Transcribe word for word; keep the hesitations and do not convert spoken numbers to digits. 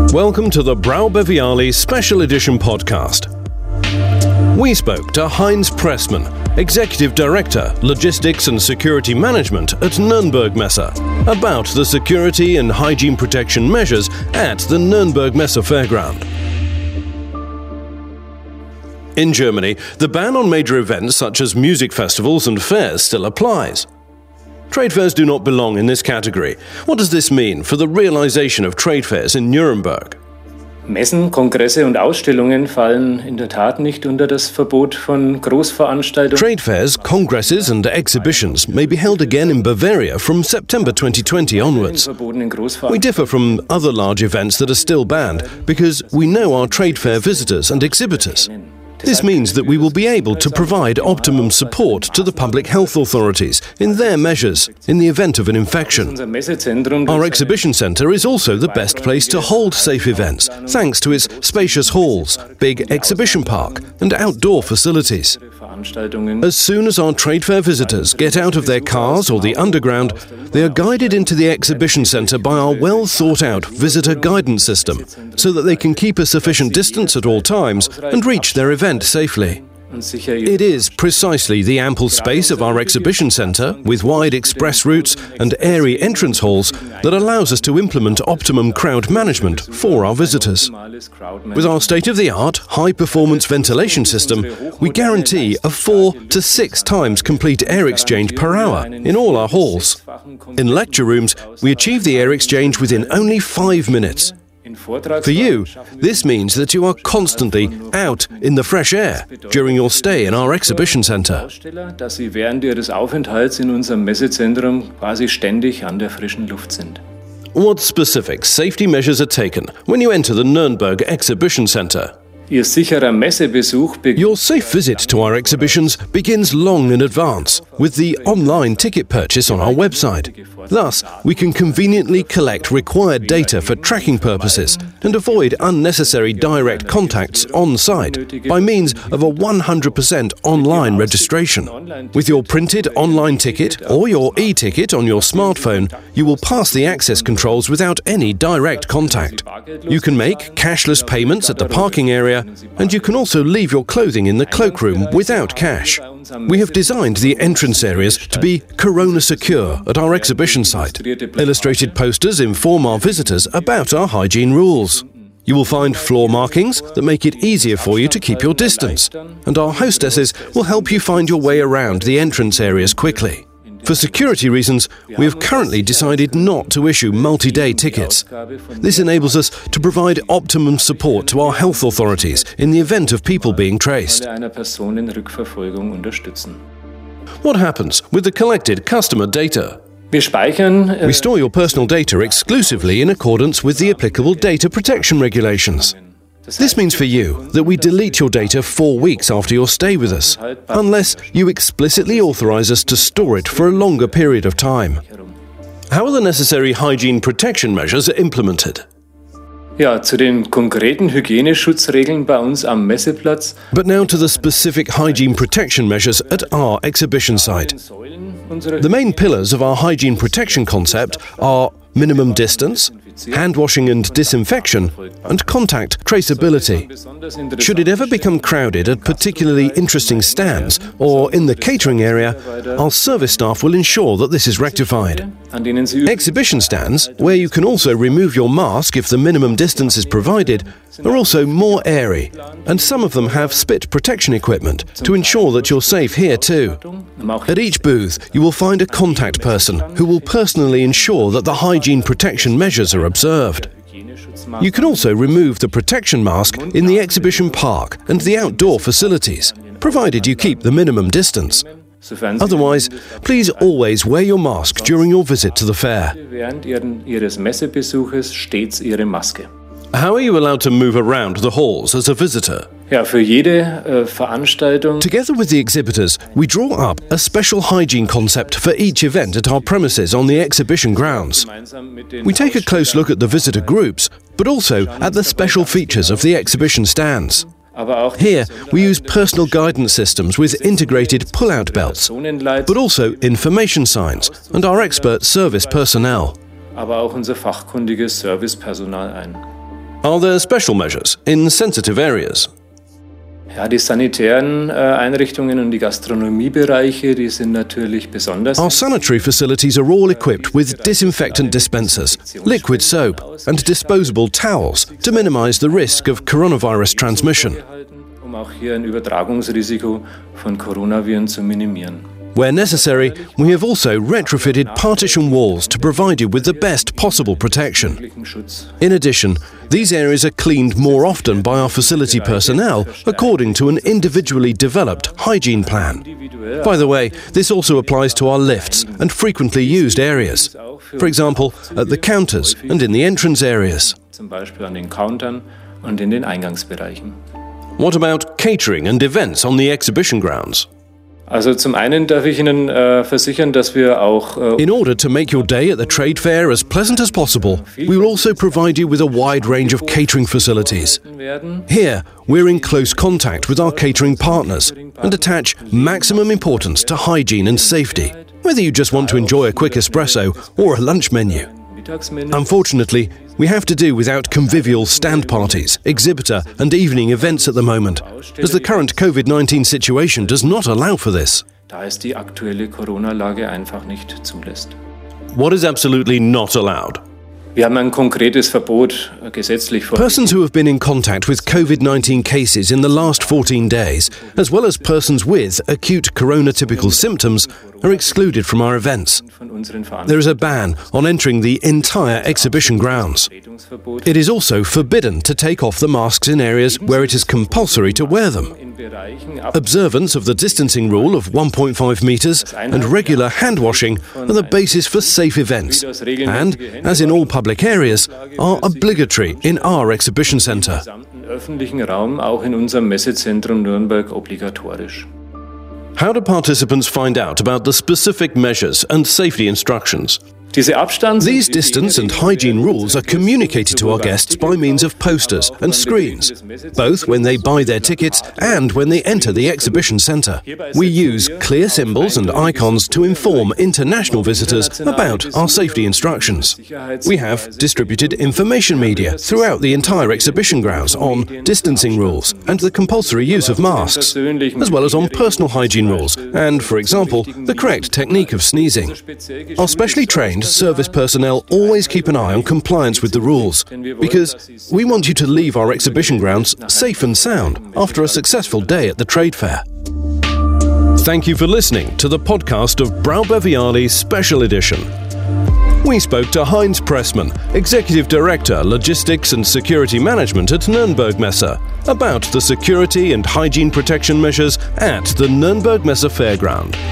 Welcome to the Brau Beviali Special Edition podcast. We spoke to Heinz Pressmann, Executive Director, Logistics and Security Management at Nürnberg Messe, about the security and hygiene protection measures at the Nürnberg Messe Fairground. In Germany, the ban on major events such as music festivals and fairs still applies. Trade fairs do not belong in this category. What does this mean for the realization of trade fairs in Nuremberg? Messen, Kongresse und Ausstellungen fallen in der Tat nicht unter das Verbot von Großveranstaltungen. Trade fairs, congresses and exhibitions may be held again in Bavaria from September twenty twenty onwards. We differ from other large events that are still banned because we know our trade fair visitors and exhibitors. This means that we will be able to provide optimum support to the public health authorities in their measures in the event of an infection. Our exhibition centre is also the best place to hold safe events, thanks to its spacious halls, big exhibition park and outdoor facilities. As soon as our trade fair visitors get out of their cars or the underground, they are guided into the exhibition centre by our well-thought-out visitor guidance system, so that they can keep a sufficient distance at all times and reach their event safely. It is precisely the ample space of our exhibition centre, with wide express routes and airy entrance halls, that allows us to implement optimum crowd management for our visitors. With our state-of-the-art, high-performance ventilation system, we guarantee a four to six times complete air exchange per hour in all our halls. In lecture rooms, we achieve the air exchange within only five minutes. For you, this means that you are constantly out in the fresh air during your stay in our exhibition centre. Dass Sie während Ihres Aufenthalts in unserem Messezentrum quasi ständig an der frischen Luft sind. What specific safety measures are taken when you enter the Nürnberg Exhibition Centre? Ihr sicherer Messebesuch beginnt. Your safe visit to our exhibitions begins long in advance with the online ticket purchase on our website. Thus, we can conveniently collect required data for tracking purposes and avoid unnecessary direct contacts on site by means of a one hundred percent online registration. With your printed online ticket or your e-ticket on your smartphone, you will pass the access controls without any direct contact. You can make cashless payments at the parking area, and you can also leave your clothing in the cloakroom without cash. We have designed the entrance areas to be corona secure at our exhibition site. Illustrated posters inform our visitors about our hygiene rules. You will find floor markings that make it easier for you to keep your distance, and our hostesses will help you find your way around the entrance areas quickly. For security reasons, we have currently decided not to issue multi-day tickets. This enables us to provide optimum support to our health authorities in the event of people being traced. What happens with the collected customer data? Wir speichern, We store your personal data exclusively in accordance with the applicable data protection regulations. This means for you that we delete your data four weeks after your stay with us, unless you explicitly authorize us to store it for a longer period of time. How are the necessary hygiene protection measures implemented? Ja, zu den konkreten Hygieneschutzregeln bei uns am Messeplatz. But now to the specific hygiene protection measures at our exhibition site. The main pillars of our hygiene protection concept are minimum distance, hand washing and disinfection, and contact traceability. Should it ever become crowded at particularly interesting stands or in the catering area, our service staff will ensure that this is rectified. Exhibition stands, where you can also remove your mask if the minimum distance is provided, are also more airy, and some of them have spit protection equipment to ensure that you're safe here too. At each booth, you will find a contact person who will personally ensure that the hygiene protection measures are observed. You can also remove the protection mask in the exhibition park and the outdoor facilities, provided you keep the minimum distance. Otherwise, please always wear your mask during your visit to the fair. Während Ihres Messebesuches stets Ihre Maske. How are you allowed to move around the halls as a visitor? Ja, für jede äh, Veranstaltung. Together with the exhibitors, we draw up a special hygiene concept for each event at our premises on the exhibition grounds. We take a close look at the visitor groups, but also at the special features of the exhibition stands. Here, we use personal guidance systems with integrated pull-out belts, but also information signs and our expert service personnel. Aber auch unser fachkundiges Servicepersonal ein. Are there special measures in sensitive areas? Ja, die sanitären äh, Einrichtungen und die Gastronomiebereiche, die sind natürlich besonders. Our sanitary facilities are all equipped with disinfectant dispensers, liquid soap and disposable towels to minimize the risk of coronavirus transmission. Um auch hier ein Übertragungsrisiko von Coronaviren zu minimieren. Where necessary, we have also retrofitted partition walls to provide you with the best possible protection. In addition, these areas are cleaned more often by our facility personnel according to an individually developed hygiene plan. By the way, this also applies to our lifts and frequently used areas. For example, at the counters and in the entrance areas. Zum Beispiel an den Countern und in den Eingangsbereichen. What about catering and events on the exhibition grounds? Also zum einen darf ich Ihnen äh, versichern, dass wir auch äh, In order to make your day at the trade fair as pleasant as possible, we will also provide you with a wide range of catering facilities. Here, we're in close contact with our catering partners and attach maximum importance to hygiene and safety, whether you just want to enjoy a quick espresso or a lunch menu. Unfortunately, we have to do without convivial stand parties, exhibitor and evening events at the moment, as the current COVID nineteen situation does not allow for this. Da es die aktuelle Corona-Lage einfach nicht zulässt. What is absolutely not allowed? Wir haben ein konkretes Verbot gesetzlich vor. Persons who have been in contact with COVID nineteen cases in the last fourteen days, as well as persons with acute corona-typical symptoms, are excluded from our events. There is a ban on entering the entire exhibition grounds. It is also forbidden to take off the masks in areas where it is compulsory to wear them. Observance of the distancing rule of one point five meters and regular hand washing are the basis for safe events and, as in all public areas, are obligatory in our exhibition centre. Öffentlichen Raum, auch in unserem Messezentrum Nürnberg, obligatorisch. How do participants find out about the specific measures and safety instructions? These distance and hygiene rules are communicated to our guests by means of posters and screens, both when they buy their tickets and when they enter the exhibition centre. We use clear symbols and icons to inform international visitors about our safety instructions. We have distributed information media throughout the entire exhibition grounds on distancing rules and the compulsory use of masks, as well as on personal hygiene rules and, for example, the correct technique of sneezing. Our specially trained service personnel always keep an eye on compliance with the rules, because we want you to leave our exhibition grounds safe and sound after a successful day at the trade fair. Thank you for listening to the podcast of Brau Beviali Special Edition. We spoke to Heinz Pressman, Executive Director, Logistics and Security Management at Nürnberg Messe, about the security and hygiene protection measures at the Nürnberg Messe Fairground.